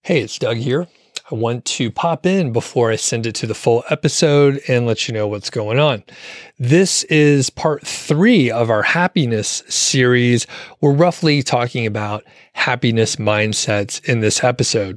Hey, it's Doug here. I want to pop in before I send it to the full episode and let you know what's going on. This is part 3 of our happiness series. We're roughly talking about happiness mindsets in this episode.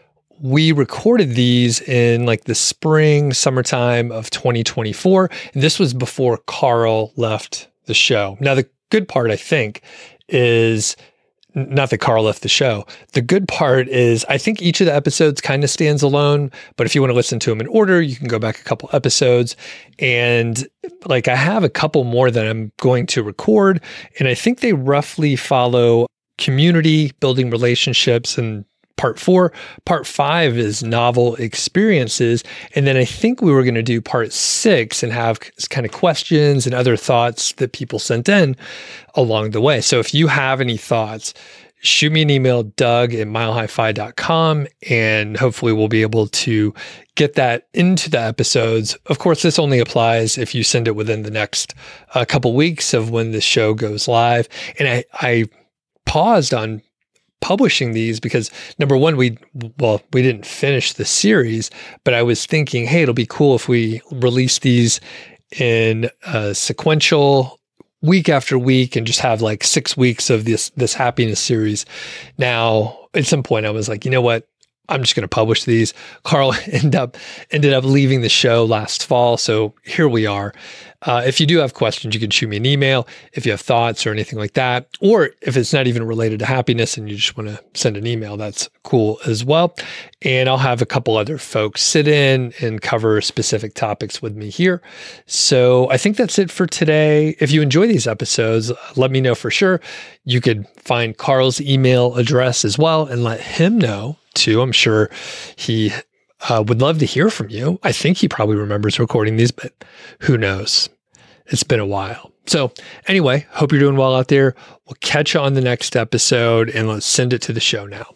We recorded these in like the spring, summertime of 2024. And this was before Carl left the show. Now, the good part, I think, is not that Carl left the show. The good part is I think each of the episodes kind of stands alone, but if you want to listen to them in order, you can go back a couple episodes. And like I have a couple more that I'm going to record, and I think they roughly follow community, building relationships, and part 4. Part 5 is novel experiences. And then I think we were going to do part 6 and have kind of questions and other thoughts that people sent in along the way. So if you have any thoughts, shoot me an email, doug@milehighfi.com, and hopefully we'll be able to get that into the episodes. Of course, this only applies if you send it within the next couple weeks of when the show goes live. And I paused on publishing these because number one, we didn't finish the series, but I was thinking, hey, it'll be cool if we release these in sequential week after week and just have like 6 weeks of this happiness series. Now, at some point I was like, you know what? I'm just going to publish these. Carl ended up leaving the show last fall. So here we are. If you do have questions, you can shoot me an email if you have thoughts or anything like that. Or if it's not even related to happiness and you just want to send an email, that's cool as well. And I'll have a couple other folks sit in and cover specific topics with me here. So I think that's it for today. If you enjoy these episodes, let me know for sure. You could find Carl's email address as well and let him know too. I'm sure he would love to hear from you. I think he probably remembers recording these, but who knows? It's been a while. So anyway, hope you're doing well out there. We'll catch you on the next episode, and let's send it to the show now.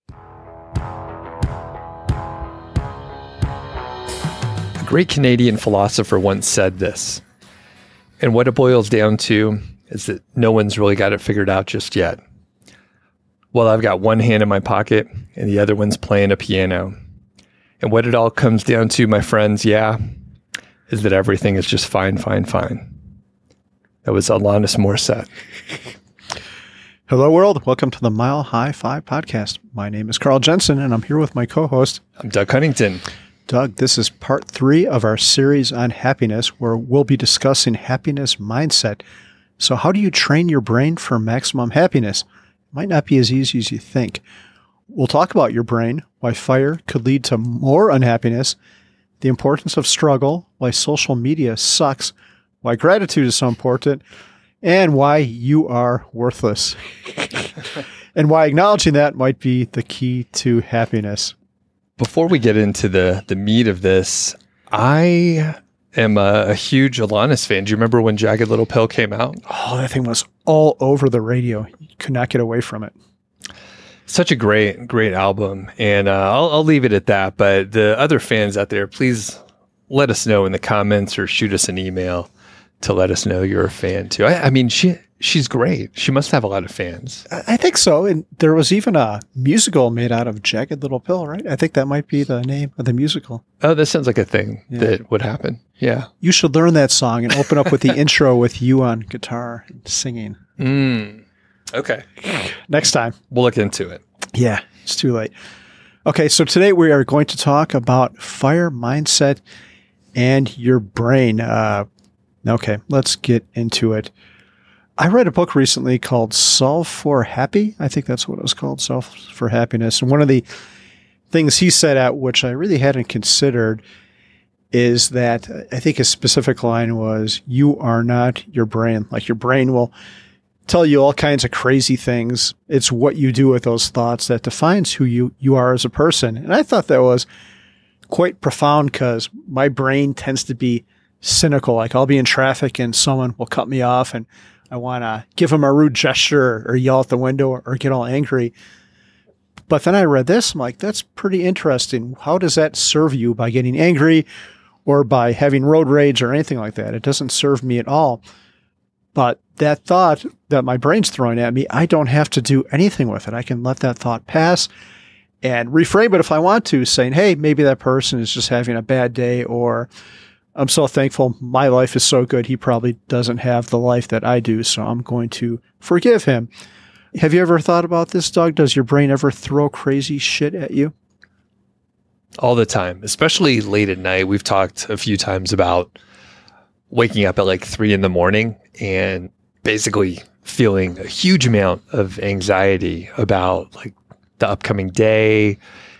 A great Canadian philosopher once said this, and what it boils down to is that no one's really got it figured out just yet. Well, I've got one hand in my pocket and the other one's playing a piano. And what it all comes down to, my friends, is that everything is just fine, fine, fine. That was Alanis Morissette. Hello, world. Welcome to the Mile High Fi podcast. My name is Carl Jensen, and I'm here with my co-host. I'm Doug Huntington. Doug, this is part 3 of our series on happiness, where we'll be discussing happiness mindset. So how do you train your brain for maximum happiness? Might not be as easy as you think. We'll talk about your brain, why fire could lead to more unhappiness, the importance of struggle, why social media sucks, why gratitude is so important, and why you are worthless. And why acknowledging that might be the key to happiness. Before we get into the meat of this, I am a huge Alanis fan. Do you remember when Jagged Little Pill came out? Oh, that thing was all over the radio. You could not get away from it. Such a great album. And I'll leave it at that. But the other fans out there, please let us know in the comments or shoot us an email to let us know you're a fan too. I mean, she's great. She must have a lot of fans. I think so. And there was even a musical made out of Jagged Little Pill, right? I think that might be the name of the musical. Oh, that sounds like a thing that would happen. Yeah. You should learn that song and open up with the intro with you on guitar and singing. Okay. Next time. We'll look into it. Yeah, it's too late. Okay, so today we are going to talk about fire mindset and your brain. Okay, let's get into it. I read a book recently called Solve for Happy. I think that's what it was called, Solve for Happiness. And one of the things he said at, which I really hadn't considered, is that I think his specific line was, you are not your brain. Like, your brain will tell you all kinds of crazy things. It's what you do with those thoughts that defines who you are as a person. And I thought that was quite profound because my brain tends to be cynical. Like, I'll be in traffic and someone will cut me off and I want to give them a rude gesture or yell out the window or get all angry. But then I read this. I'm like, that's pretty interesting. How does that serve you by getting angry or by having road rage or anything like that? It doesn't serve me at all. But that thought that my brain's throwing at me, I don't have to do anything with it. I can let that thought pass and reframe it if I want to, saying, hey, maybe that person is just having a bad day, or I'm so thankful my life is so good, he probably doesn't have the life that I do, so I'm going to forgive him. Have you ever thought about this, Doug? Does your brain ever throw crazy shit at you? All the time, especially late at night. We've talked a few times about waking up at like 3 a.m. and basically feeling a huge amount of anxiety about like the upcoming day.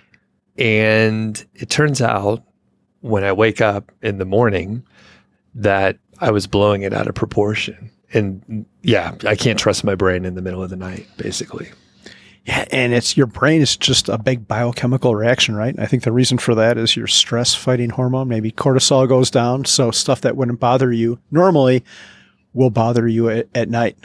And it turns out when I wake up in the morning that I was blowing it out of proportion. And yeah, I can't trust my brain in the middle of the night, basically. Yeah, and your brain is just a big biochemical reaction, right? I think the reason for that is your stress-fighting hormone. Maybe cortisol goes down, so stuff that wouldn't bother you normally will bother you at night.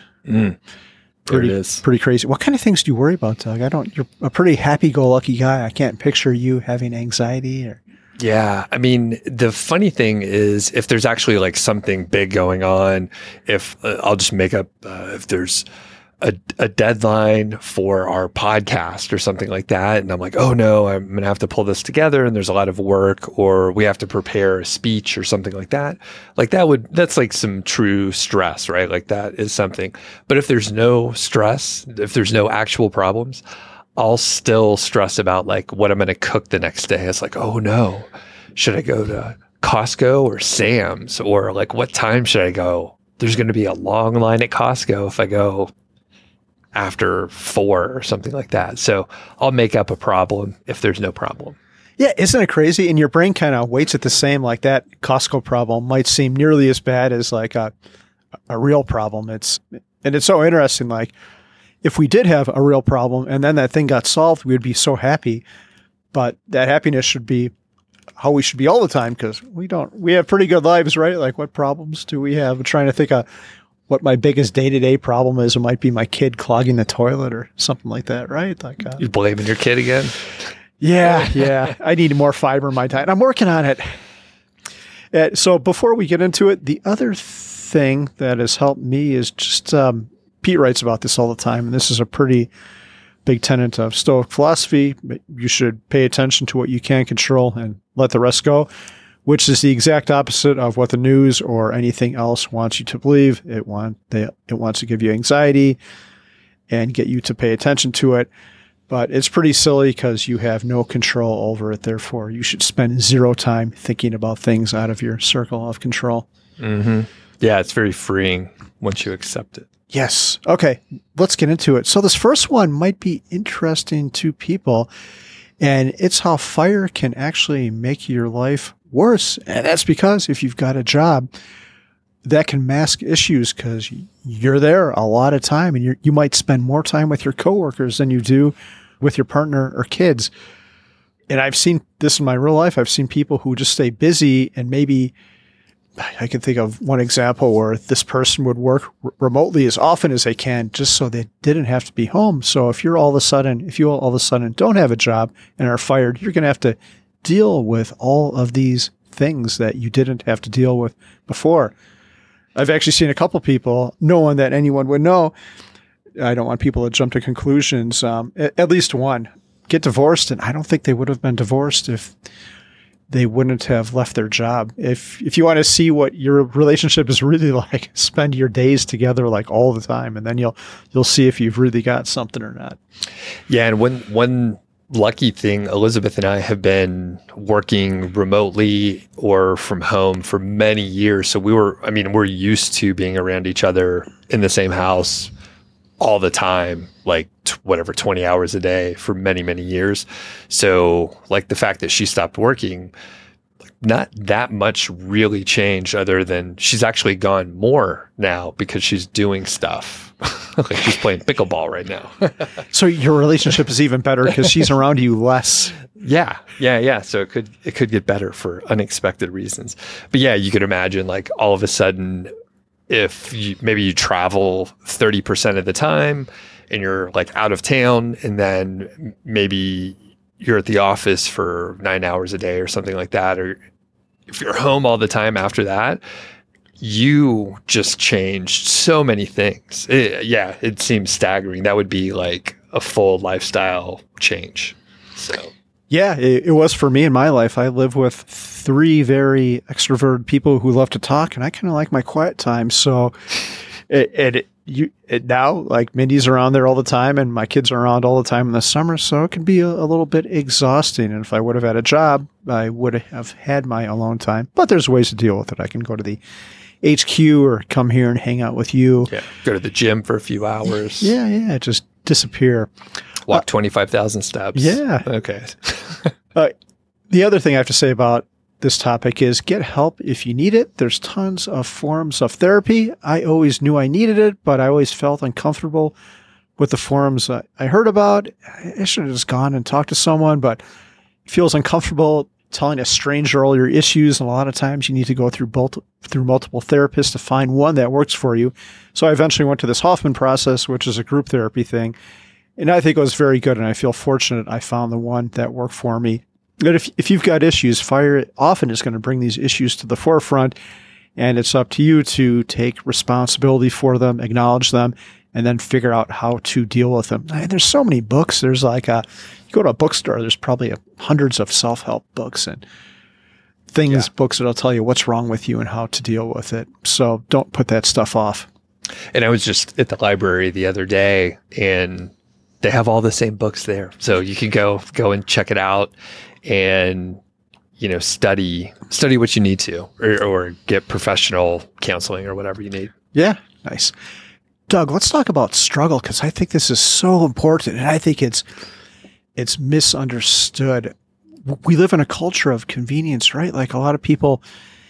Pretty crazy. What kind of things do you worry about, Doug? You're a pretty happy-go-lucky guy. I can't picture you having anxiety or... Yeah. I mean, the funny thing is if there's actually like something big going on, if I'll just make up, if there's a deadline for our podcast or something like that. And I'm like, oh no, I'm going to have to pull this together and there's a lot of work, or we have to prepare a speech or something like that. Like that's like some true stress, right? Like that is something. But if there's no stress, if there's no actual problems, I'll still stress about like what I'm going to cook the next day. It's like, oh no, should I go to Costco or Sam's, or like what time should I go? There's going to be a long line at Costco if I go after 4 or something like that. So I'll make up a problem if there's no problem. Yeah, isn't it crazy? And your brain kind of weights it the same. Like that Costco problem might seem nearly as bad as like a real problem. It's so interesting. Like if we did have a real problem and then that thing got solved, we would be so happy. But that happiness should be how we should be all the time, because we have pretty good lives, right? Like what problems do we have? I'm trying to think of what my biggest day-to-day problem is. It might be my kid clogging the toilet or something like that, right? Like you're blaming your kid again? Yeah. I need more fiber in my diet. I'm working on it. So before we get into it, the other thing that has helped me is just Pete writes about this all the time, and this is a pretty big tenet of Stoic philosophy. You should pay attention to what you can control and let the rest go, which is the exact opposite of what the news or anything else wants you to believe. It wants to give you anxiety and get you to pay attention to it. But it's pretty silly because you have no control over it. Therefore, you should spend zero time thinking about things out of your circle of control. Mm-hmm. Yeah, it's very freeing once you accept it. Yes. Okay, let's get into it. So this first one might be interesting to people, and it's how fire can actually make your life worse. And that's because if you've got a job, that can mask issues because you're there a lot of time, and you might spend more time with your coworkers than you do with your partner or kids. And I've seen this in my real life. I've seen people who just stay busy, and maybe I can think of one example where this person would work remotely as often as they can just so they didn't have to be home. So if you all of a sudden don't have a job and are fired, you're going to have to deal with all of these things that you didn't have to deal with before. I've actually seen a couple people, no one that anyone would know. I don't want people to jump to conclusions. At least one get divorced, and I don't think they would have been divorced if they wouldn't have left their job. If you want to see what your relationship is really like, spend your days together like all the time, and then you'll see if you've really got something or not. Yeah, and one lucky thing, Elizabeth and I have been working remotely or from home for many years. So we're used to being around each other in the same house all the time, like 20 hours a day for many, many years. So like the fact that she stopped working, not that much really changed, other than she's actually gone more now because she's doing stuff. Like she's playing pickleball right now. So your relationship is even better because she's around you less. Yeah. So it could get better for unexpected reasons. But yeah, you could imagine like all of a sudden, if maybe you travel 30% of the time and you're like out of town, and then maybe you're at the office for 9 hours a day or something like that, or if you're home all the time after that, you just changed so many things. It seems staggering. That would be like a full lifestyle change. So yeah, it was for me in my life. I live with 3 very extroverted people who love to talk, and I kind of like my quiet time. So now, like, Mindy's around there all the time, and my kids are around all the time in the summer, so it can be a little bit exhausting. And if I would have had a job, I would have had my alone time. But there's ways to deal with it. I can go to the HQ or come here and hang out with you. yeah, go to the gym for a few hours. Yeah, just disappear. Walk 25,000 steps. Yeah. Okay. The other thing I have to say about this topic is get help if you need it. There's tons of forms of therapy. I always knew I needed it, but I always felt uncomfortable with the forms I heard about. I should have just gone and talked to someone, but it feels uncomfortable telling a stranger all your issues. And a lot of times you need to go through multiple therapists to find one that works for you. So I eventually went to this Hoffman process, which is a group therapy thing. And I think it was very good. And I feel fortunate I found the one that worked for me. But if you've got issues, fire often is going to bring these issues to the forefront, and it's up to you to take responsibility for them, acknowledge them, and then figure out how to deal with them. And there's so many books. There's you go to a bookstore, there's probably hundreds of self-help books and books that'll tell you what's wrong with you and how to deal with it. So don't put that stuff off. And I was just at the library the other day, and they have all the same books there. So you can go and check it out and, study what you need to, or get professional counseling or whatever you need. Yeah. Nice. Doug, let's talk about struggle, because I think this is so important, and I think it's misunderstood. We live in a culture of convenience, right? Like, a lot of people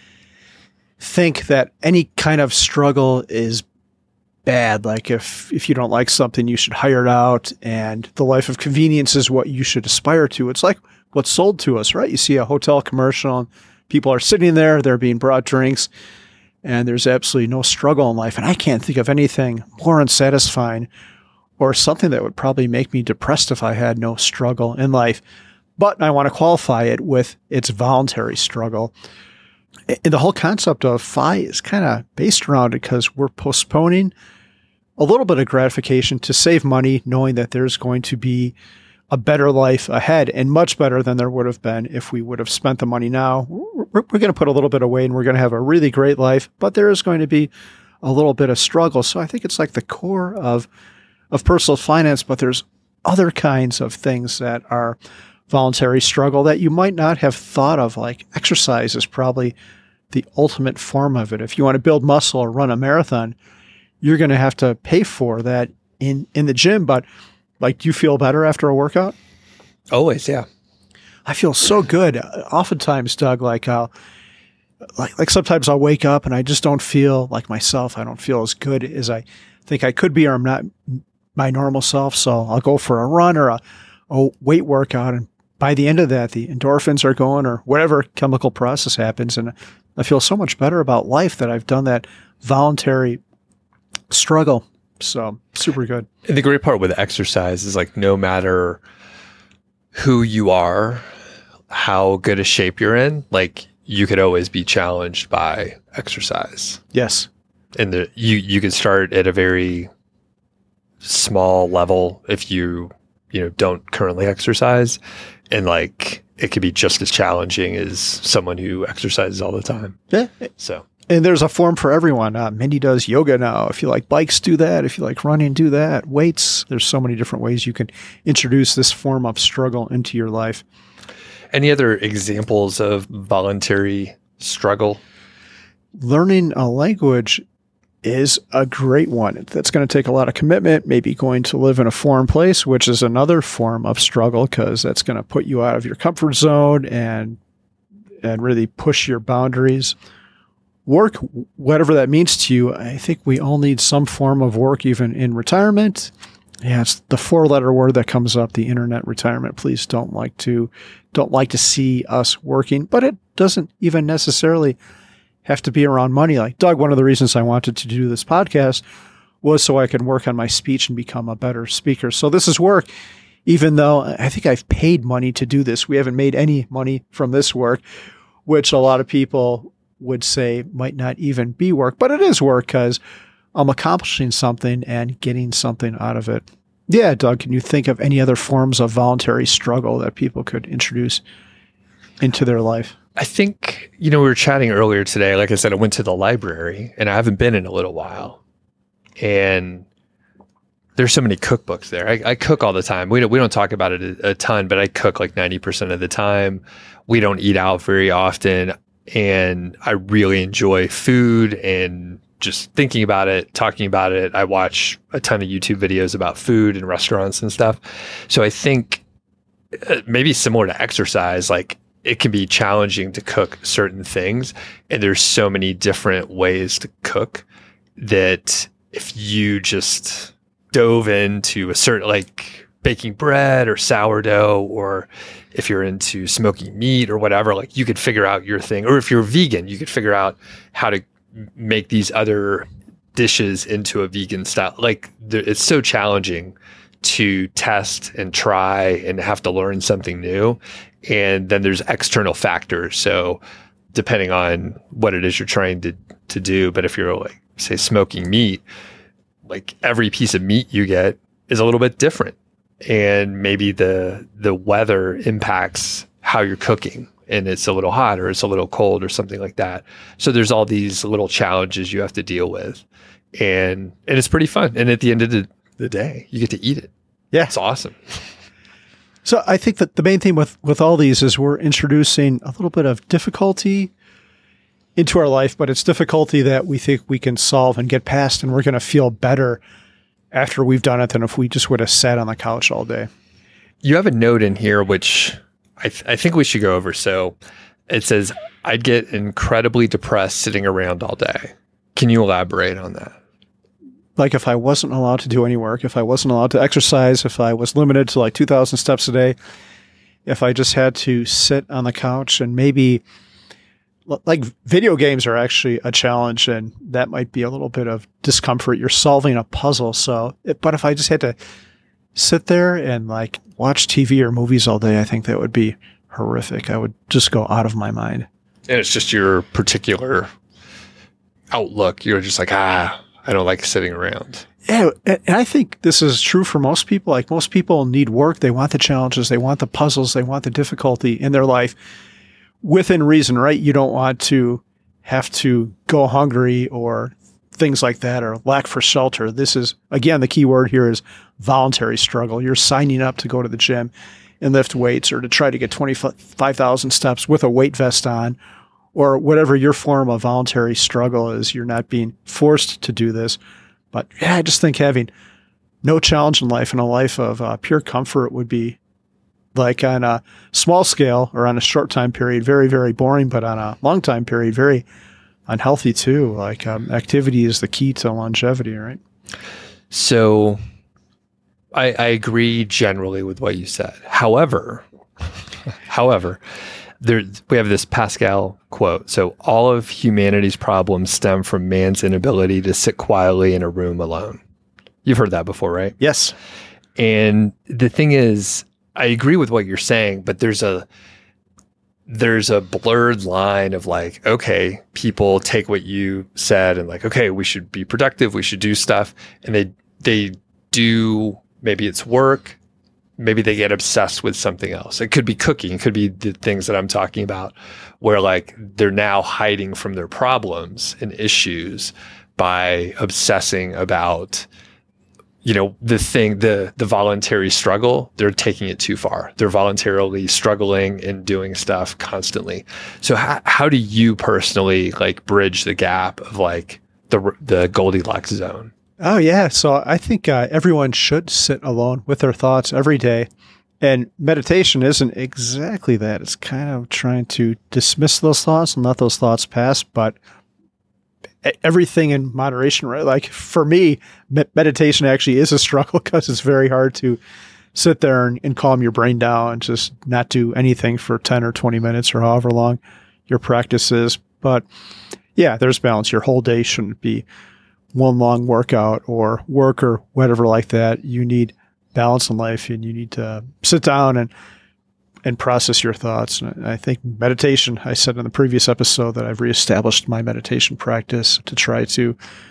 think that any kind of struggle is bad. Like, if you don't like something, you should hire it out, and the life of convenience is what you should aspire to. It's like what's sold to us, right? You see a hotel commercial, and people are sitting there, they're being brought drinks, and there's absolutely no struggle in life. And I can't think of anything more unsatisfying or something that would probably make me depressed if I had no struggle in life. But I want to qualify it with it's voluntary struggle. And the whole concept of FI is kind of based around it, because we're postponing a little bit of gratification to save money, knowing that there's going to be a better life ahead, and much better than there would have been if we would have spent the money now. We're going to put a little bit away, and we're going to have a really great life, but there is going to be a little bit of struggle. So I think it's like the core of personal finance, but there's other kinds of things that are voluntary struggle that you might not have thought of. Like, exercise is probably the ultimate form of it. If you want to build muscle or run a marathon, you're going to have to pay for that in the gym. But, like, do you feel better after a workout? Always, yeah. I feel so good. Oftentimes, Doug, like sometimes I'll wake up and I just don't feel like myself. I don't feel as good as I think I could be, or I'm not my normal self. So I'll go for a run or a weight workout, and by the end of that, the endorphins are going, or whatever chemical process happens, and I feel so much better about life that I've done that voluntary struggle. So super good. And the great part with exercise is, like, no matter who you are, how good a shape you're in, like, you could always be challenged by exercise. Yes. And you could start at a very small level if you don't currently exercise, and, like, it could be just as challenging as someone who exercises all the time. Yeah. So, and there's a form for everyone. Mindy does yoga now. If you like bikes, do that. If you like running, do that. Weights. There's so many different ways you can introduce this form of struggle into your life. any other examples of voluntary struggle? Learning a language is a great one. That's going to take a lot of commitment, maybe going to live in a foreign place, which is another form of struggle because that's going to put you out of your comfort zone and really push your boundaries. Work, whatever that means to you, I think we all need some form of work, even in retirement. Yeah, it's the four-letter word that comes up, the internet retirement. Please don't like to see us working, but it doesn't even necessarily have to be around money. Like Doug, one of the reasons I wanted to do this podcast was so I can work on my speech and become a better speaker. So this is work, even though I think I've paid money to do this. We haven't made any money from this work, which a lot of people would say might not even be work, but it is work because I'm accomplishing something and getting something out of it. Yeah, Doug, can you think of any other forms of voluntary struggle that people could introduce into their life? I think, we were chatting earlier today. Like I said, I went to the library and I haven't been in a little while. And there's so many cookbooks there. I cook all the time. We don't talk about it a ton, but I cook like 90% of the time. We don't eat out very often. And I really enjoy food and just thinking about it, talking about it. I watch a ton of YouTube videos about food and restaurants and stuff. So I think maybe similar to exercise, like it can be challenging to cook certain things. And there's so many different ways to cook that if you just dove into a certain, like baking bread or sourdough, or if you're into smoking meat or whatever, like you could figure out your thing. Or if you're vegan, you could figure out how to make these other dishes into a vegan style. Like it's so challenging to test and try and have to learn something new. And then there's external factors. So depending on what it is you're trying to do, but if you're like, say, smoking meat, like every piece of meat you get is a little bit different. And maybe the weather impacts how you're cooking, and it's a little hot or it's a little cold or something like that. So there's all these little challenges you have to deal with. And it's pretty fun. And at the end of the day, you get to eat it. Yeah. It's awesome. So I think that the main thing with all these is we're introducing a little bit of difficulty into our life, but it's difficulty that we think we can solve and get past, and we're going to feel better after we've done it than if we just would have sat on the couch all day. You have a note in here, which I think we should go over. So it says, I'd get incredibly depressed sitting around all day. Can you elaborate on that? Like if I wasn't allowed to do any work, if I wasn't allowed to exercise, if I was limited to like 2,000 steps a day, if I just had to sit on the couch, and maybe like video games are actually a challenge, and that might be a little bit of discomfort. You're solving a puzzle. But if I just had to sit there and like watch TV or movies all day, I think that would be horrific. I would just go out of my mind. And it's just your particular outlook. You're just like, I don't like sitting around. Yeah, and I think this is true for most people. Like most people need work. They want the challenges. They want the puzzles. They want the difficulty in their life within reason, right? You don't want to have to go hungry or things like that, or lack for shelter. This is, again, the key word here is voluntary struggle. You're signing up to go to the gym and lift weights, or to try to get 25,000 steps with a weight vest on, or whatever your form of voluntary struggle is. You're not being forced to do this. But yeah, I just think having no challenge in life and a life of pure comfort would be, like on a small scale or on a short time period, very, very boring, but on a long time period, very unhealthy too. Like activity is the key to longevity, right? So I agree generally with what you said. However, we have this Pascal quote. So all of humanity's problems stem from man's inability to sit quietly in a room alone. You've heard that before, right? Yes. And the thing is, I agree with what you're saying, but there's a blurred line of like, okay, people take what you said and like, okay, we should be productive, we should do stuff. And they do, maybe it's work, maybe they get obsessed with something else. It could be cooking, it could be the things that I'm talking about, where like they're now hiding from their problems and issues by obsessing about, the voluntary struggle. They're taking it too far. They're voluntarily struggling and doing stuff constantly. So how do you personally like bridge the gap of like the Goldilocks zone? Oh yeah. So I think everyone should sit alone with their thoughts every day. And meditation isn't exactly that. It's kind of trying to dismiss those thoughts and let those thoughts pass, but everything in moderation, right? Like for me, meditation actually is a struggle because it's very hard to sit there and calm your brain down and just not do anything for 10 or 20 minutes or however long your practice is. But yeah, there's balance. Your whole day shouldn't be one long workout or work or whatever like that. You need balance in life, and you need to sit down and process your thoughts. And I think meditation, I said in the previous episode that I've reestablished my meditation practice to try to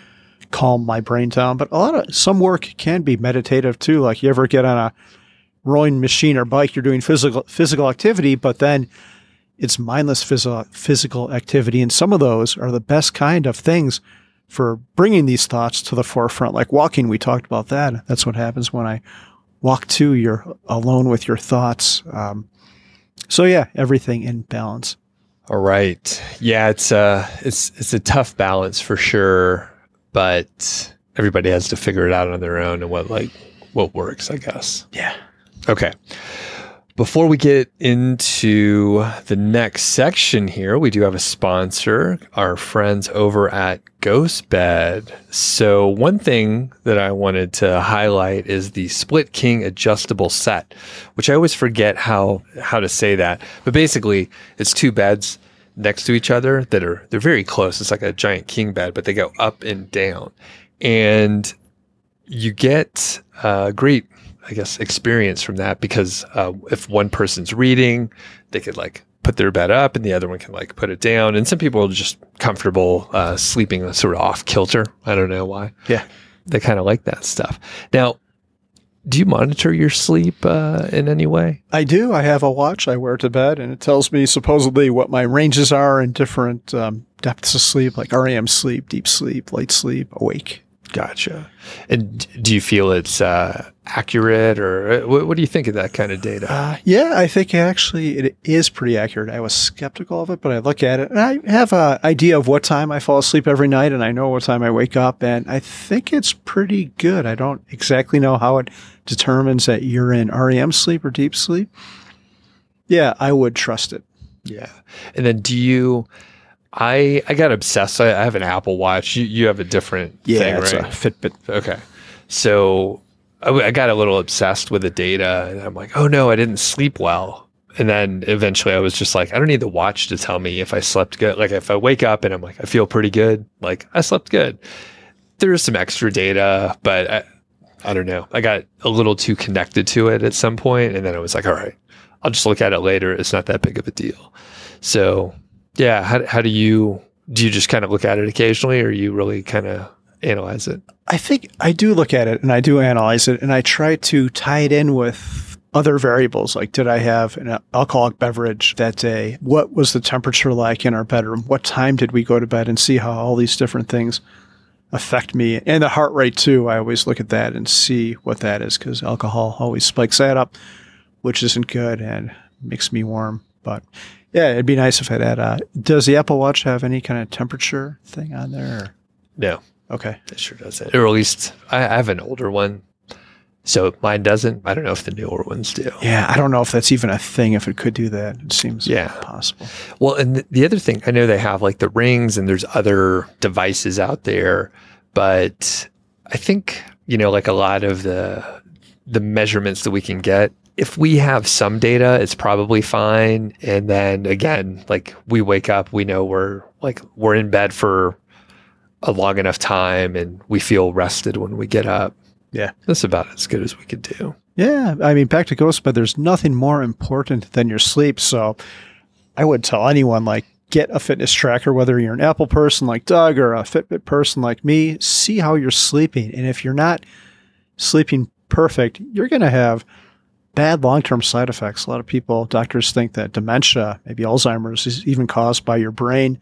calm my brain down. But some work can be meditative too. Like you ever get on a rowing machine or bike, you're doing physical activity, but then it's mindless physical activity. And some of those are the best kind of things for bringing these thoughts to the forefront. Like walking, we talked about that. That's what happens when I walk too. You're alone with your thoughts. So yeah, everything in balance. All right. Yeah, it's a tough balance for sure, but everybody has to figure it out on their own and what works, I guess. Yeah. Okay. Before we get into the next section here, we do have a sponsor, our friends over at GhostBed. So one thing that I wanted to highlight is the Split King adjustable set, which I always forget how to say that. But basically, it's two beds next to each other they're very close. It's like a giant king bed, but they go up and down. And you get great, I guess, experience from that because if one person's reading, they could like put their bed up and the other one can like put it down. And some people are just comfortable sleeping sort of off kilter. I don't know why. Yeah. They kind of like that stuff. Now, do you monitor your sleep in any way? I do. I have a watch I wear to bed, and it tells me supposedly what my ranges are in different depths of sleep, like REM sleep, deep sleep, light sleep, awake. Gotcha. And do you feel it's accurate, or what do you think of that kind of data? Yeah, I think actually it is pretty accurate. I was skeptical of it, but I look at it and I have an idea of what time I fall asleep every night, and I know what time I wake up, and I think it's pretty good. I don't exactly know how it determines that you're in REM sleep or deep sleep. Yeah, I would trust it. Yeah. And then I got obsessed. I have an Apple Watch. You have a different thing, it's right? a Fitbit. Okay. So I got a little obsessed with the data, and I'm like, oh no, I didn't sleep well. And then eventually I was just like, I don't need the watch to tell me if I slept good. Like if I wake up and I'm like, I feel pretty good, like I slept good. There is some extra data, but I don't know. I got a little too connected to it at some point, and then I was like, all right, I'll just look at it later. It's not that big of a deal. So yeah, how do you just kind of look at it occasionally, or you really kind of analyze it? I think I do look at it and I do analyze it, and I try to tie it in with other variables. Like, did I have an alcoholic beverage that day? What was the temperature like in our bedroom? What time did we go to bed? And see how all these different things affect me. And the heart rate too. I always look at that and see what that is, because alcohol always spikes that up, which isn't good and makes me warm. But yeah, it'd be nice if it had does the Apple Watch have any kind of temperature thing on there? Or? No. Okay. It sure doesn't. Or at least I have an older one, so mine doesn't. I don't know if the newer ones do. Yeah, I don't know if that's even a thing, if it could do that. It seems possible. Well, and the other thing, I know they have like the rings and there's other devices out there, but I think, like a lot of the measurements that we can get, if we have some data, it's probably fine. And then again, like we wake up, we know we're in bed for a long enough time and we feel rested when we get up. Yeah. That's about as good as we could do. Yeah. I mean, back to GhostBed, there's nothing more important than your sleep. So I would tell anyone, like, get a fitness tracker, whether you're an Apple person like Doug or a Fitbit person like me. See how you're sleeping. And if you're not sleeping perfect, you're going to have bad long-term side effects. A lot of doctors think that dementia, maybe Alzheimer's, is even caused by your brain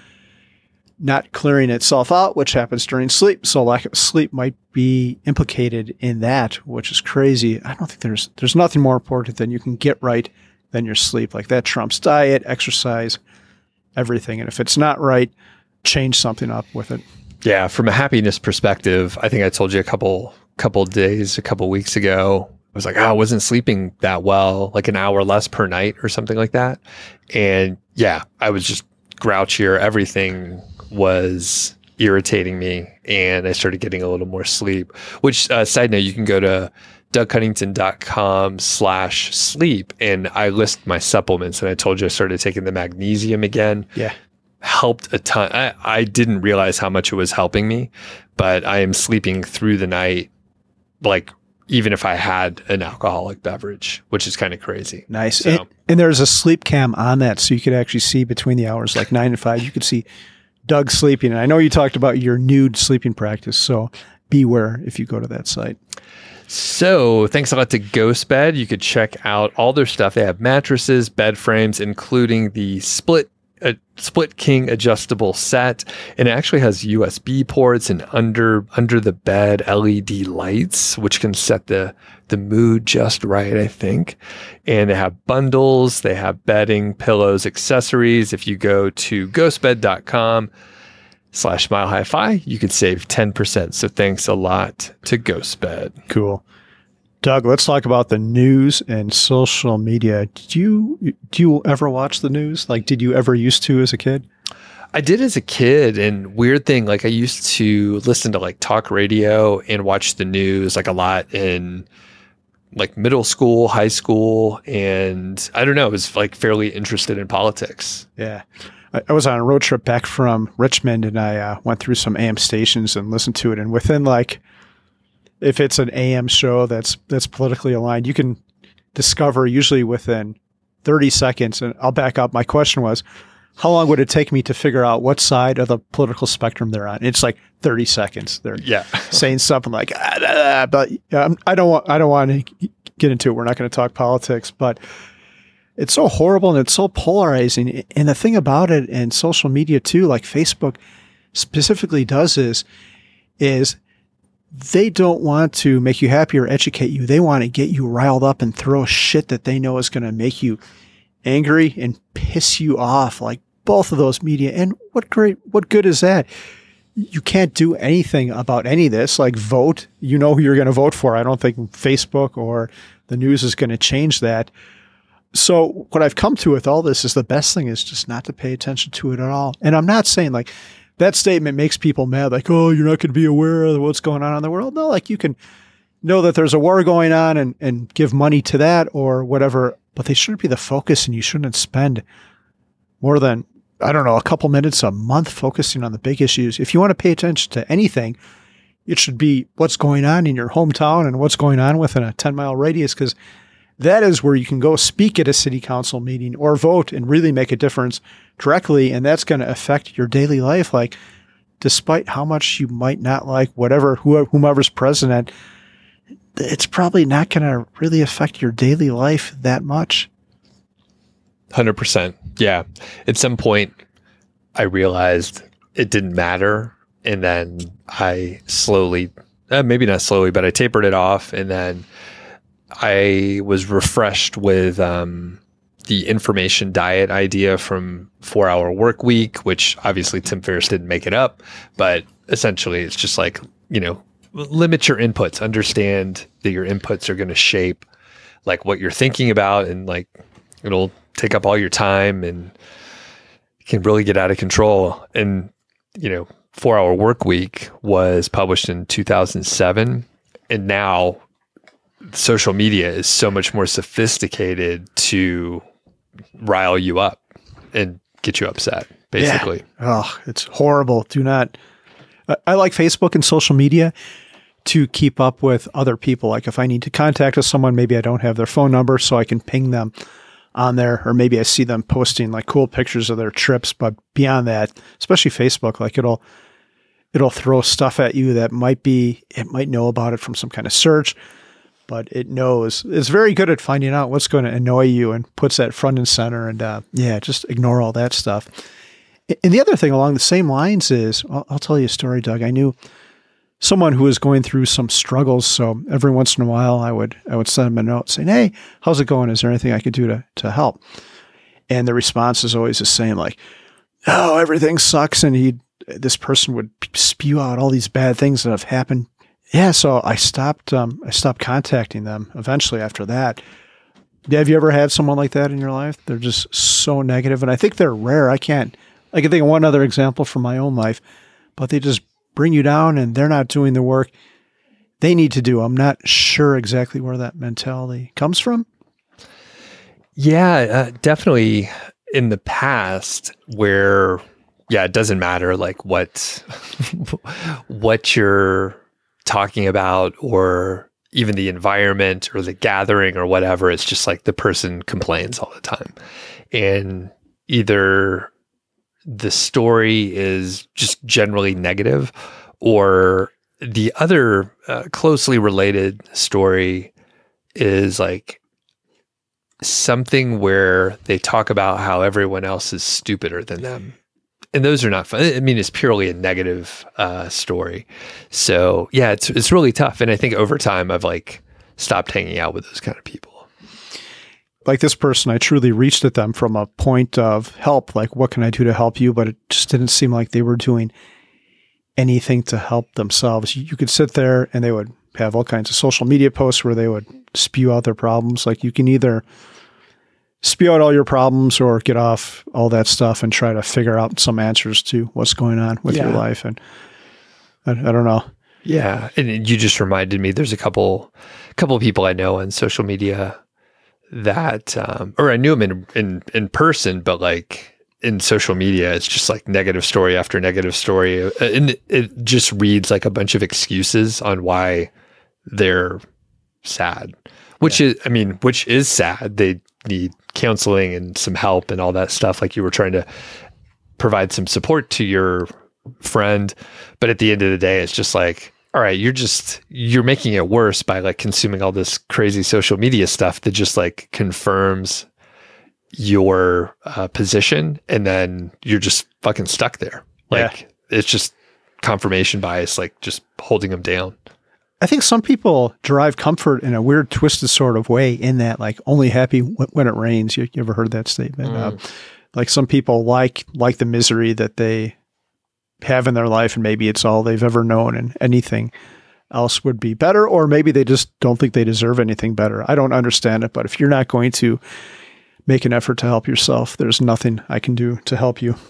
not clearing itself out, which happens during sleep. So lack of sleep might be implicated in that, which is crazy. I don't think there's nothing more important than you can get right than your sleep. Like that trumps diet, exercise, everything. And if it's not right, change something up with it. Yeah. From a happiness perspective, I think I told you a couple weeks ago, I was like, I wasn't sleeping that well, like an hour less per night or something like that. And yeah, I was just grouchier. Everything was irritating me, and I started getting a little more sleep, which side note, you can go to dougcunnington.com/sleep, and I list my supplements. And I told you I started taking the magnesium again. Yeah. Helped a ton. I didn't realize how much it was helping me, but I am sleeping through the night, like even if I had an alcoholic beverage, which is kind of crazy. Nice. So, and there's a sleep cam on that, so you could actually see between the hours like 9 and 5, you could see Doug Sleeping. And I know you talked about your nude sleeping practice, so beware if you go to that site. So thanks a lot to GhostBed. You could check out all their stuff. They have mattresses, bed frames, including the Split King adjustable set, and it actually has USB ports and under the bed LED lights, which can set the mood just right, I think. And they have bundles, they have bedding, pillows, accessories. If you go to ghostbed.com/milehighfi, you could save 10%. So thanks a lot to GhostBed. Cool. Doug, let's talk about the news and social media. Do you ever watch the news? Like, did you ever used to as a kid? I did as a kid, and weird thing, like I used to listen to like talk radio and watch the news like a lot in like middle school, high school, and I don't know, I was like fairly interested in politics. Yeah. I was on a road trip back from Richmond, and I went through some AM stations and listened to it. And within like, if it's an AM show that's politically aligned, you can discover usually within 30 seconds. And I'll back up. My question was, how long would it take me to figure out what side of the political spectrum they're on? And it's like 30 seconds. They're saying something like, but I don't want to get into it. We're not going to talk politics, but it's so horrible and it's so polarizing. And the thing about it, and social media too, like Facebook specifically does is they don't want to make you happy or educate you. They want to get you riled up and throw shit that they know is going to make you angry and piss you off, like both of those media. And what good is that? You can't do anything about any of this. Like vote, you know who you're going to vote for. I don't think Facebook or the news is going to change that. So what I've come to with all this is the best thing is just not to pay attention to it at all. And I'm not saying like that statement makes people mad, like, oh, you're not going to be aware of what's going on in the world. No, like you can know that there's a war going on and give money to that or whatever, but they shouldn't be the focus, and you shouldn't spend more than, I don't know, a couple minutes a month focusing on the big issues. If you want to pay attention to anything, it should be what's going on in your hometown and what's going on within a 10-mile radius, because that is where you can go speak at a city council meeting or vote and really make a difference directly. And that's going to affect your daily life. Like, despite how much you might not like whomever's president, it's probably not going to really affect your daily life that much. 100%. Yeah. At some point, I realized it didn't matter. And then I slowly, maybe not slowly, but I tapered it off. And then I was refreshed with the information diet idea from 4 Hour Work Week, which obviously Tim Ferriss didn't make it up, but essentially it's just like, limit your inputs, understand that your inputs are going to shape like what you're thinking about, and like it'll take up all your time and can really get out of control. And 4 Hour Work Week was published in 2007, and now social media is so much more sophisticated to rile you up and get you upset, basically. Yeah. Oh, it's horrible. I like Facebook and social media to keep up with other people. Like if I need to contact someone, maybe I don't have their phone number, so I can ping them on there, or maybe I see them posting like cool pictures of their trips. But beyond that, especially Facebook, like it'll throw stuff at you that it might know about it from some kind of search, but it knows. It's very good at finding out what's going to annoy you and puts that front and center. And just ignore all that stuff. And the other thing along the same lines is, I'll tell you a story, Doug. I knew someone who was going through some struggles. So every once in a while I would send him a note saying, hey, how's it going? Is there anything I could do to help? And the response is always the same, like, oh, everything sucks. And this person would spew out all these bad things that have happened. Yeah. So I stopped contacting them eventually after that. Have you ever had someone like that in your life? They're just so negative. And I think they're rare. I can think of one other example from my own life, but they just bring you down and they're not doing the work they need to do. I'm not sure exactly where that mentality comes from. Yeah, definitely in the past where, it doesn't matter like what you're talking about, or even the environment or the gathering or whatever. It's just like the person complains all the time. And either the story is just generally negative, or the other closely related story is like something where they talk about how everyone else is stupider than them. And those are not fun. I mean, it's purely a negative story. So yeah, it's really tough. And I think over time I've like stopped hanging out with those kind of people. Like this person, I truly reached at them from a point of help. Like, what can I do to help you? But it just didn't seem like they were doing anything to help themselves. You could sit there and they would have all kinds of social media posts where they would spew out their problems. Like, you can either spew out all your problems or get off all that stuff and try to figure out some answers to what's going on with your life. And I don't know. Yeah. And you just reminded me, there's a couple of people I know on social media that, or I knew them in person, but like in social media, it's just like negative story after negative story. And it just reads like a bunch of excuses on why they're sad, which is sad. They need counseling and some help and all that stuff. Like, you were trying to provide some support to your friend, but at the end of the day, it's just like, all right, you're making it worse by like consuming all this crazy social media stuff that just like confirms your position, and then you're just fucking stuck there. Like, it's just confirmation bias, like just holding them down. I think some people derive comfort in a weird, twisted sort of way in that, like, only happy when it rains. You ever heard that statement? Like, some people like the misery that they have in their life, and maybe it's all they've ever known, and anything else would be better, or maybe they just don't think they deserve anything better. I don't understand it, but if you're not going to make an effort to help yourself, there's nothing I can do to help you.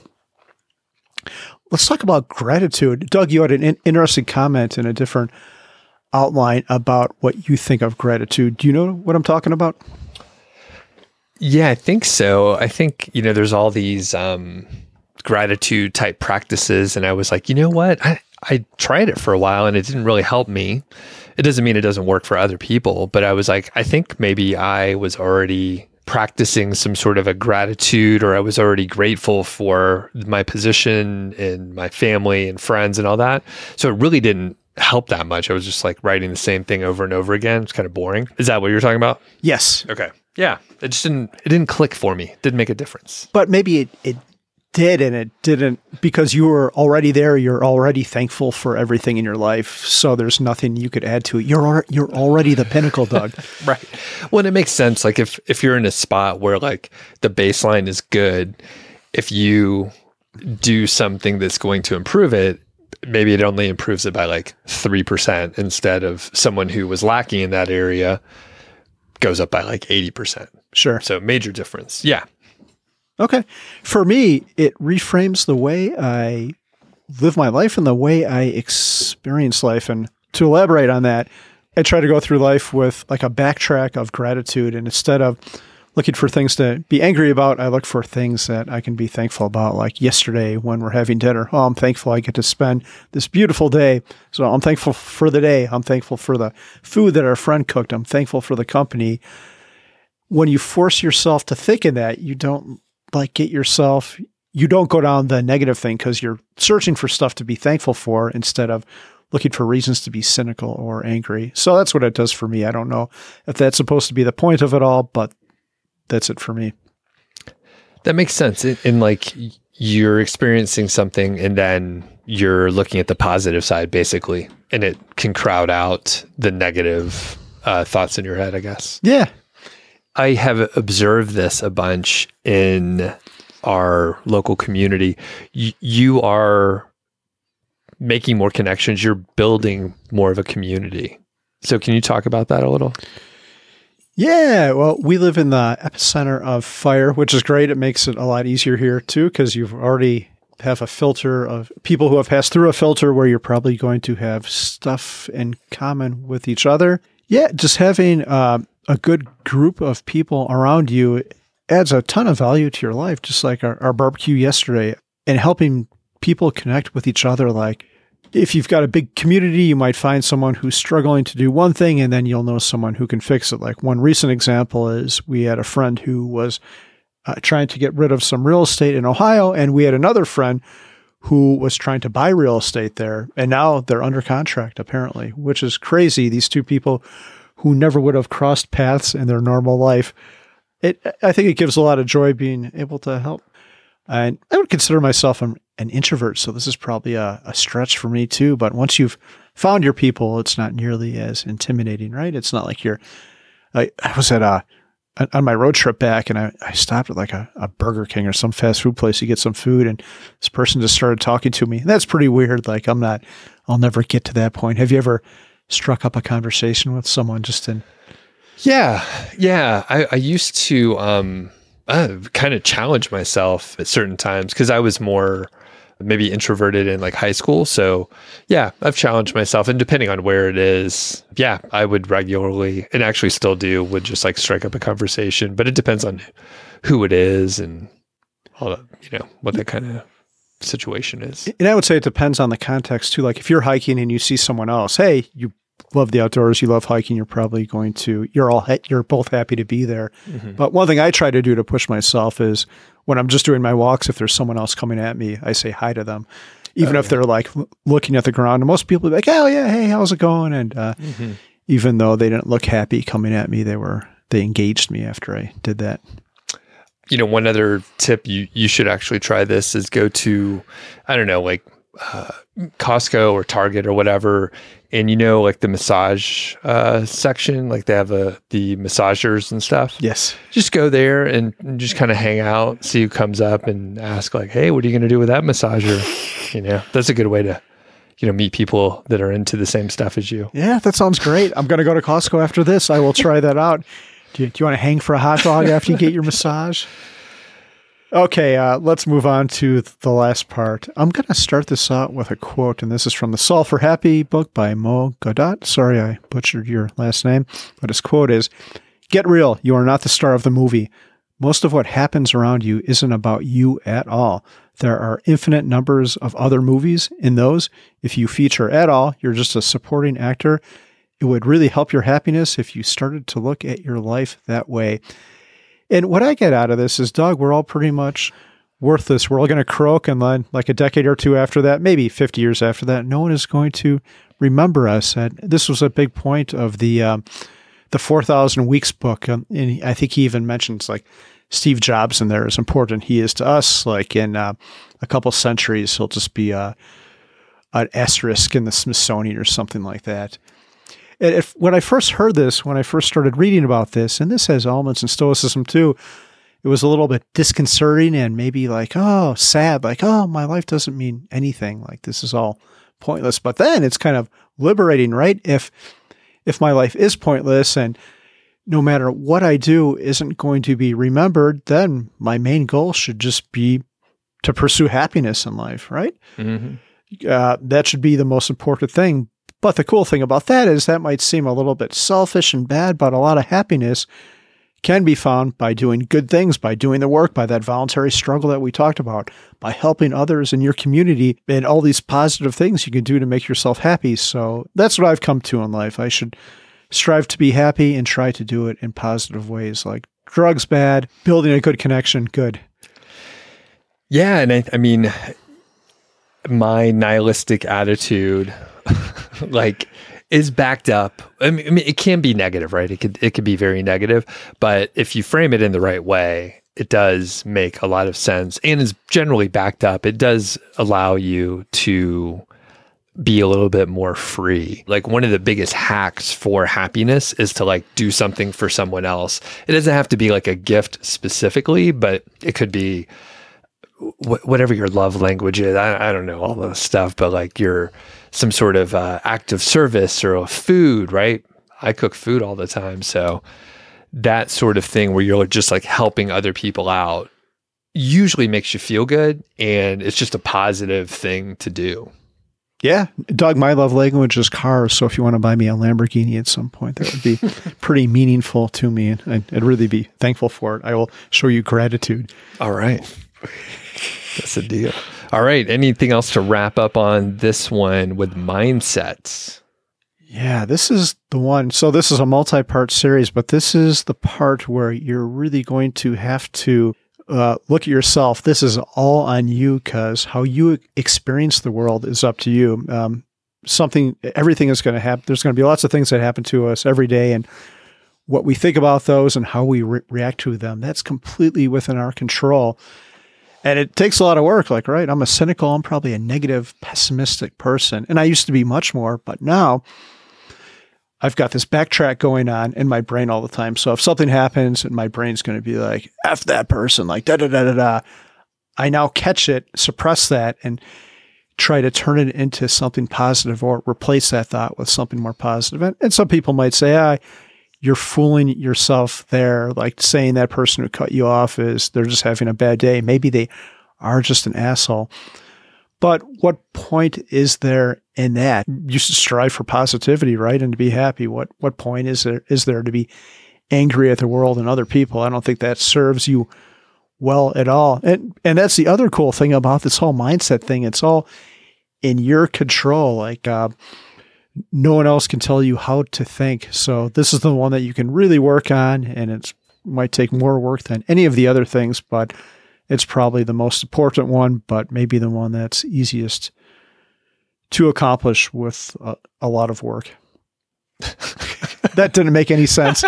Let's talk about gratitude. Doug, you had an interesting comment in a different outline about what you think of gratitude. Do you know what I'm talking about? Yeah, I think so. I think, there's all these gratitude type practices, and I was like, you know what? I tried it for a while and it didn't really help me. It doesn't mean it doesn't work for other people, but I was like, I think maybe I was already practicing some sort of a gratitude, or I was already grateful for my position and my family and friends and all that. So it really didn't help that much. I was just like writing the same thing over and over again. It's kind of boring. Is that what you're talking about? Yes. Okay. Yeah. It didn't click for me. It didn't make a difference. But maybe it did, and it didn't, because you were already there. You're already thankful for everything in your life. So there's nothing you could add to it. You're already the pinnacle, Doug. Right. Well, and it makes sense. Like, if you're in a spot where like the baseline is good, if you do something that's going to improve it, maybe it only improves it by like 3% instead of someone who was lacking in that area goes up by like 80%. Sure. So major difference. Yeah. Okay. For me, it reframes the way I live my life and the way I experience life. And to elaborate on that, I try to go through life with like a backtrack of gratitude. And instead of looking for things to be angry about, I look for things that I can be thankful about. Like yesterday when we're having dinner, I'm thankful I get to spend this beautiful day. So I'm thankful for the day. I'm thankful for the food that our friend cooked. I'm thankful for the company. When you force yourself to think in that, you don't you don't go down the negative thing because you're searching for stuff to be thankful for instead of looking for reasons to be cynical or angry. So that's what it does for me. I don't know if that's supposed to be the point of it all, but that's it for me. That makes sense. In like, you're experiencing something and then you're looking at the positive side, basically, and it can crowd out the negative thoughts in your head, I guess. Yeah. I have observed this a bunch in our local community. You are making more connections. You're building more of a community. So can you talk about that a little? Yeah, well, we live in the epicenter of fire, which is great. It makes it a lot easier here too, because you've already have a filter of people who have passed through a filter where you're probably going to have stuff in common with each other. Yeah, just having a good group of people around you adds a ton of value to your life, just like our barbecue yesterday, and helping people connect with each other. Like, if you've got a big community, you might find someone who's struggling to do one thing, and then you'll know someone who can fix it. Like, one recent example is we had a friend who was trying to get rid of some real estate in Ohio. And we had another friend who was trying to buy real estate there. And now they're under contract, apparently, which is crazy. These two people who never would have crossed paths in their normal life. I think it gives a lot of joy being able to help. And I would consider myself an introvert, so this is probably a stretch for me too. But once you've found your people, it's not nearly as intimidating, right? It's not like I was on my road trip back, and I stopped at like a Burger King or some fast food place to get some food, and this person just started talking to me. And that's pretty weird. Like I'll never get to that point. Have you ever struck up a conversation with someone just in? Yeah. I used to kind of challenge myself at certain times because I was more maybe introverted in like high school. So yeah, I've challenged myself, and depending on where it is, yeah, I would regularly, and actually still do, would just like strike up a conversation, but it depends on who it is and all that, what that kind of situation is. And I would say it depends on the context too. Like if you're hiking and you see someone else, hey, you love the outdoors, you love hiking, you're probably you're both happy to be there. Mm-hmm. But one thing I try to do to push myself is when I'm just doing my walks, if there's someone else coming at me, I say hi to them, even if they're like looking at the ground. And most people are like, oh yeah, hey, how's it going? And even though they didn't look happy coming at me, they engaged me after I did that. One other tip, you should actually try this, is go to, I don't know, like Costco or Target or whatever, and like the massage section, like they have the massagers and stuff. Yes. Just go there and just kind of hang out, see who comes up and ask like, hey, what are you going to do with that massager? That's a good way to, meet people that are into the same stuff as you. Yeah, that sounds great. I'm going to go to Costco after this. I will try that out. Do you want to hang for a hot dog after you get your massage? Okay, let's move on to the last part. I'm going to start this out with a quote, and this is from the Solve for Happy book by Mo Gaudat. Sorry, I butchered your last name, but his quote is, "Get real. You are not the star of the movie. Most of what happens around you isn't about you at all. There are infinite numbers of other movies. In those, if you feature at all, you're just a supporting actor. It would really help your happiness if you started to look at your life that way." And what I get out of this is, Doug, we're all pretty much worthless. We're all going to croak, and then like a decade or two after that, maybe 50 years after that, no one is going to remember us. And this was a big point of the 4,000 Weeks book. And I think he even mentions like Steve Jobs in there, as important he is to us. Like in a couple centuries, he'll just be an asterisk in the Smithsonian or something like that. When I first heard this, when I first started reading about this, and this has elements in Stoicism too, it was a little bit disconcerting and maybe like, oh, sad, like, oh, my life doesn't mean anything. Like this is all pointless. But then it's kind of liberating, right? If my life is pointless and no matter what I do isn't going to be remembered, then my main goal should just be to pursue happiness in life, right? Mm-hmm. That should be the most important thing. But the cool thing about that is that might seem a little bit selfish and bad, but a lot of happiness can be found by doing good things, by doing the work, by that voluntary struggle that we talked about, by helping others in your community, and all these positive things you can do to make yourself happy. So that's what I've come to in life. I should strive to be happy and try to do it in positive ways, like drugs bad, building a good connection, good. Yeah, and I mean, my nihilistic attitude is backed up. I mean, it can be negative, right? It could be very negative, but if you frame it in the right way, it does make a lot of sense and is generally backed up. It does allow you to be a little bit more free. Like one of the biggest hacks for happiness is to do something for someone else. It doesn't have to be like a gift specifically, but it could be whatever your love language is. I don't know all the stuff, but your some sort of act of service or a food, right? I cook food all the time. So that sort of thing where you're just helping other people out usually makes you feel good. And it's just a positive thing to do. Yeah. Doug, my love language is cars. So if you want to buy me a Lamborghini at some point, that would be pretty meaningful to me. And I'd really be thankful for it. I will show you gratitude. All right. That's a deal. All right. Anything else to wrap up on this one with mindsets? Yeah, this is the one. So this is a multi-part series, but this is the part where you're really going to have to look at yourself. This is all on you because how you experience the world is up to you. Everything is going to happen. There's going to be lots of things that happen to us every day, and what we think about those and how we react to them, that's completely within our control. And it takes a lot of work. Like, right, I'm probably a negative, pessimistic person. And I used to be much more, but now I've got this backtrack going on in my brain all the time. So if something happens and my brain's going to be like, F that person, like da-da-da-da-da, I now catch it, suppress that, and try to turn it into something positive or replace that thought with something more positive. And some people might say, you're fooling yourself there, like saying that person who cut you off they're just having a bad day. Maybe they are just an asshole. But what point is there in that? You should strive for positivity, right? And to be happy. What point is there to be angry at the world and other people? I don't think that serves you well at all. And that's the other cool thing about this whole mindset thing. It's all in your control. Like, no one else can tell you how to think. So this is the one that you can really work on, and it might take more work than any of the other things, but it's probably the most important one, but maybe the one that's easiest to accomplish with a lot of work. That didn't make any sense.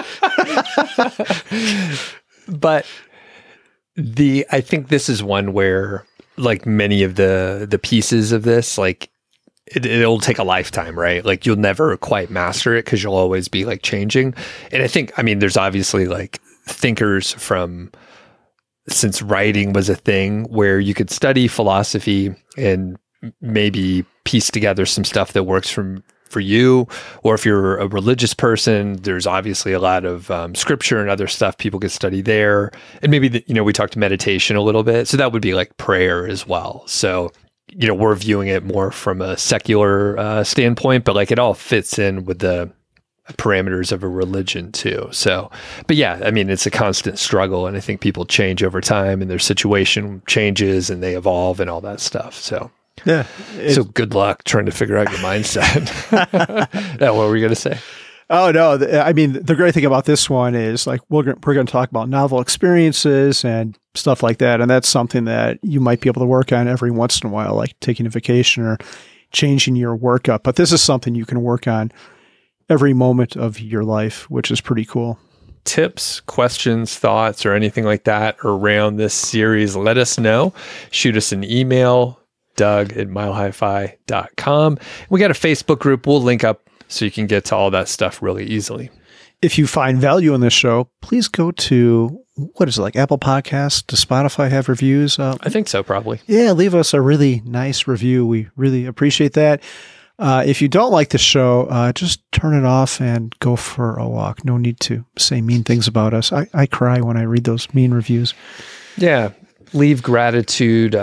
But I think this is one where, like many of the pieces of this, like it'll take a lifetime, right? Like you'll never quite master it because you'll always be like changing. And I think, there's obviously like thinkers since writing was a thing where you could study philosophy and maybe piece together some stuff that works for you. Or if you're a religious person, there's obviously a lot of scripture and other stuff people could study there. And maybe, we talked meditation a little bit. So that would be like prayer as well. So we're viewing it more from a secular standpoint, but like it all fits in with the parameters of a religion too. So, but yeah, it's a constant struggle, and I think people change over time and their situation changes and they evolve and all that stuff. So yeah. So good luck trying to figure out your mindset. What were we going to say? Oh, no. The great thing about this one is like we're going to talk about novel experiences and stuff like that. And that's something that you might be able to work on every once in a while, like taking a vacation or changing your workup. But this is something you can work on every moment of your life, which is pretty cool. Tips, questions, thoughts, or anything like that around this series, let us know. Shoot us an email, doug@milehighfi.com. We got a Facebook group. We'll link up so you can get to all that stuff really easily. If you find value in this show, please go to, what is it, like Apple Podcasts? Does Spotify have reviews? I think so, probably. Yeah, leave us a really nice review. We really appreciate that. If you don't like the show, just turn it off and go for a walk. No need to say mean things about us. I cry when I read those mean reviews. Yeah, leave gratitude,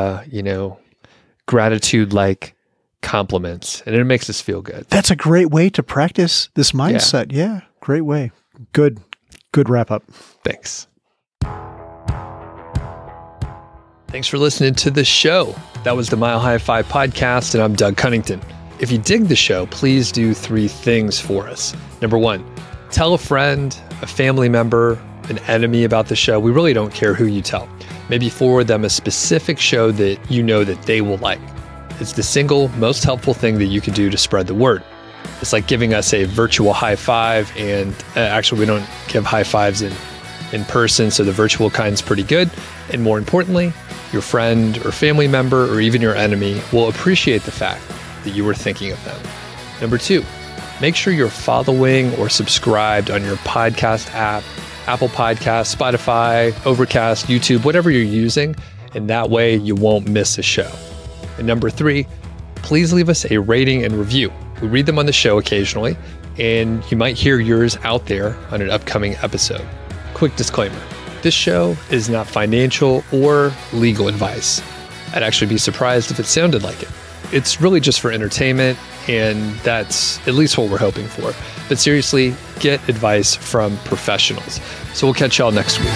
gratitude-like compliments, and it makes us feel good. That's a great way to practice this mindset. Yeah, great way. Good wrap up. Thanks. Thanks for listening to the show. That was the Mile High Fi podcast, and I'm Doug Cunnington. If you dig the show, please do 3 things for us. Number 1, tell a friend, a family member, an enemy about the show. We really don't care who you tell. Maybe forward them a specific show that you know that they will like. It's the single most helpful thing that you can do to spread the word. It's like giving us a virtual high five, and actually we don't give high fives in person, so the virtual kind's pretty good. And more importantly, your friend or family member or even your enemy will appreciate the fact that you were thinking of them. Number 2, make sure you're following or subscribed on your podcast app, Apple Podcasts, Spotify, Overcast, YouTube, whatever you're using, and that way you won't miss a show. And number 3, please leave us a rating and review. We read them on the show occasionally, and you might hear yours out there on an upcoming episode. Quick disclaimer, this show is not financial or legal advice. I'd actually be surprised if it sounded like it. It's really just for entertainment, and that's at least what we're hoping for. But seriously, get advice from professionals. So we'll catch y'all next week.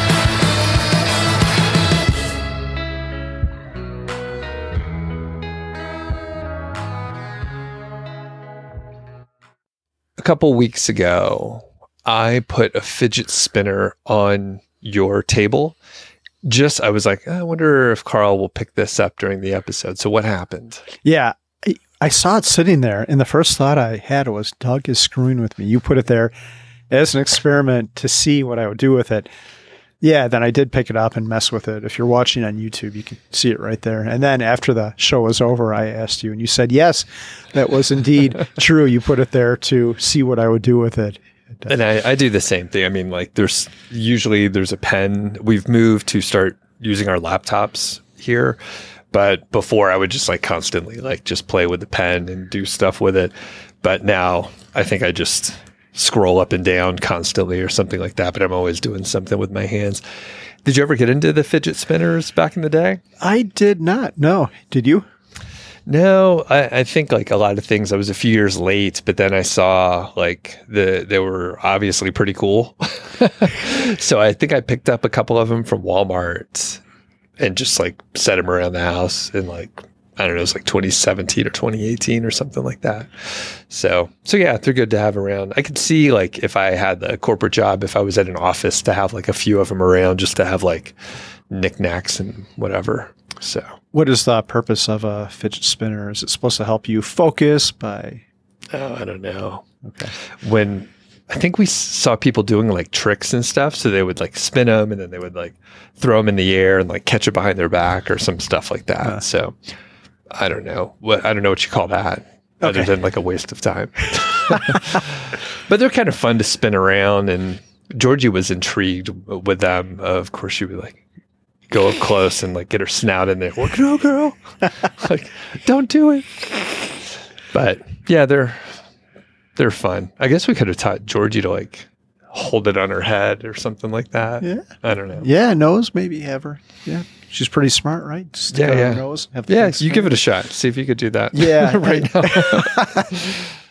A couple weeks ago, I put a fidget spinner on your table, I was like, I wonder if Carl will pick this up during the episode. So what happened? Yeah. I saw it sitting there, and the first thought I had was, Doug is screwing with me. You put it there as an experiment to see what I would do with it. Yeah, then I did pick it up and mess with it. If you're watching on YouTube, you can see it right there. And then after the show was over, I asked you, and you said, yes, that was indeed true. You put it there to see what I would do with it. And I do the same thing. I mean, like there's a pen. We've moved to start using our laptops here. But before I would just like constantly like just play with the pen and do stuff with it. But now I think I just scroll up and down constantly or something like that. But I'm always doing something with my hands. Did you ever get into the fidget spinners back in the day? I did not. No. Did you? No, I think like a lot of things I was a few years late, but then I saw like they were obviously pretty cool. So I think I picked up a couple of them from Walmart and just like set them around the house in like, I don't know, it was like 2017 or 2018 or something like that. So yeah, they're good to have around. I could see like if I had a corporate job, if I was at an office to have like a few of them around just to have like knickknacks and whatever. So what is the purpose of a fidget spinner? Is it supposed to help you focus by? Oh, I don't know. Okay. When I think we saw people doing like tricks and stuff. So they would like spin them and then they would like throw them in the air and like catch it behind their back or some stuff like that. So I don't know what you call that other than like a waste of time. But they're kind of fun to spin around. And Georgie was intrigued with them. Of course, she would like go up close and like get her snout in there. Well, no, girl, like don't do it. But yeah, they're fun. I guess we could have taught Georgie to like hold it on her head or something like that. Yeah. I don't know. Yeah, nose, maybe have her. Yeah. She's pretty smart, right? Stick it on her nose. Yeah, you give it a shot. See if you could do that. Yeah. right now.